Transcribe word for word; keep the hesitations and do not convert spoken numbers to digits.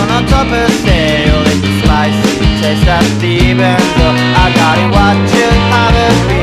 on top of stale. It's a spicy taste that deepens. So I got it, what you have a